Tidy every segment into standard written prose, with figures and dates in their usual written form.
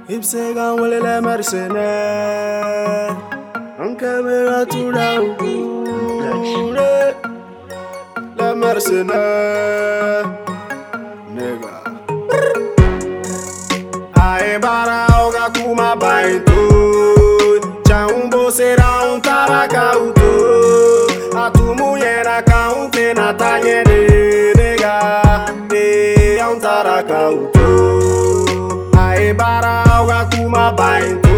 Ipsega wole les mercenaires. En caméra tout là où les mercenaires. Nigga. Ae bara oga kuma baito. Chaumbo será taraka uto. Atumu yena kaunte na tanyere. Nigga. De taraka uto. Ae bara oga kuma baito.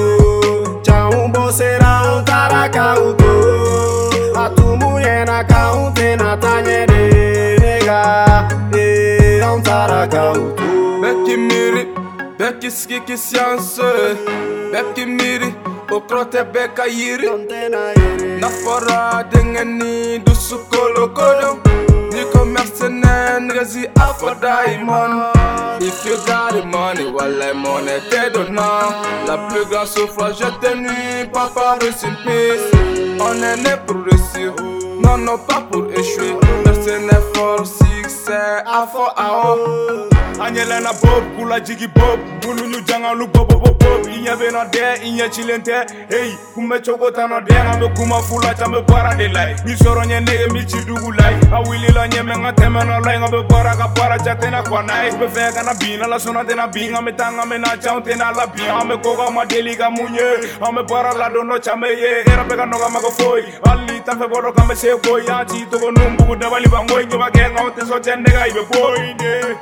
Chaumbo será taraka uto. Atumu yena kaunte na tanyere. Nigga. De taraka uto. Beki miri, beki skiki science. Beki miri, okrote beka yiri. Na fora dengeni dusu kolo kolo. Niko mercenaire, nigga after diamond. If you got the money, well I'm money, they don't know. La plus grande souffrance, je t'ai nu, papa reste in peace. On est né pour réussir, non non pas pour échouer. Mercenaire for succès, à fort à haut. Anyelena bob, kula jigi bob, munu jangalu bob bob bob. Inya bena de, inya chilente. Hey, kume choko tano de, ngame kuma fula chambe para de lai. Ni soro nye nege mi chidugu lai. Awili la nye menga temena lai, ngame para ka para jatena kwa nai. Befe kana bina la sona tena binga me tanga me na chao tena la bina. Ame koga ma deliga munye, ame para la dono chame ye. Era pega noga mago foi. Ali tafe bodo kame se koi. Achi toko numbu devali bangoy nyoba kenga ote so chendega ibe boy de.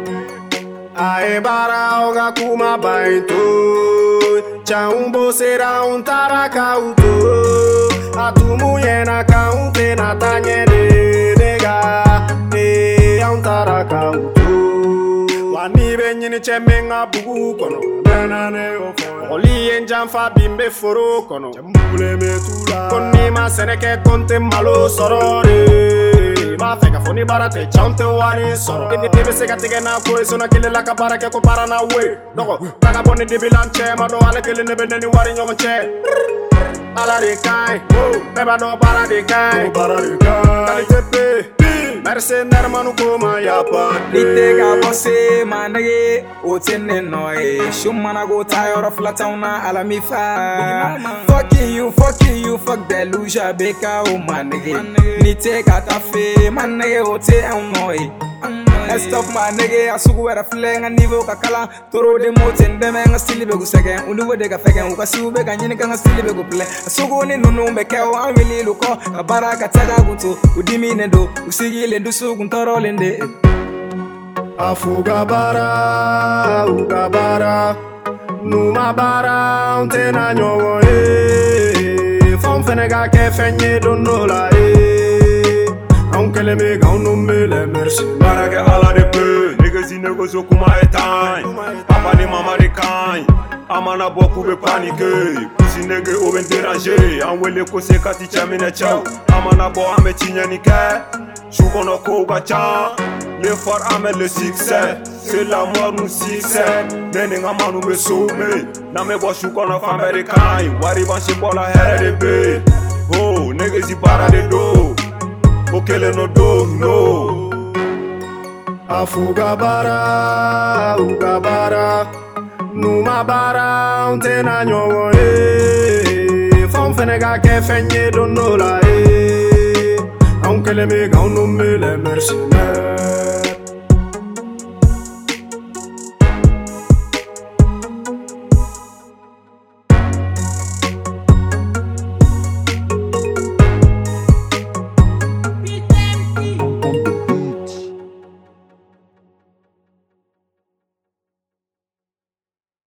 Ae bara oga kuma baito. Chaumbo será taraka uto. Atumu yena kaunte na tanyere. Nega de taraka uto. Wani benyini chemenga bugu kono. Benane ofo. Oli enjamfa bimbe foro kono. Chambule metula. Koni ma seneke konte malo sorore. Ma feka foni barate chante wari soro. Debe sega tige na koi sona kile la kabara ke ko para na we. Doko taga boni debi lanche ma do ale kile nebe neni wari nyoma che. Ala de kai, beba do para de kai. Kali tepe, mercenaire manu koma ya pa. Litega bosse manage, otene noe. Shumana go tired of la tauna ala mi fa. Fucking you, fuck the luja beka o manage. Litega tafe manage ote on noe. Stop my nigga, I sugu wera fling and nivo kakala. Toro de moten, dem and still be go second. Ulu de gafagan, Ukasu beg and Yinika still be go play. A sugu in no mekao, I really look up. A baraka tagaguto, Udimi Nendo, Usigi and Dusugun Torol in the Afugabara, Ugabara, Numabara, Untena nyo e. Fon fenega ke fenye don't know la e. Aunque le mega un numbe le merci. Para que ala de peu, niggas in negozo kuma etain. Papa ni mama de kain. Amana boku be panique. Pussy nigga au ben déranger. Anwele ko se kati chamine chau. Amana bo ame chinya ni ke. Choukono ko gacha. L'effort amène le succès. C'est la mort nous succès. Nene ngama nous me sauver. Na me bo choukono fa americain. Wari banche bola here de be. Oh, niggas i para de do. Okele no do no. Afugabara, Ugabara, Numabara, Untena nyo e. Fon fenega ke fenye don't know la e. Aunque le mega un numbe le mercenaires.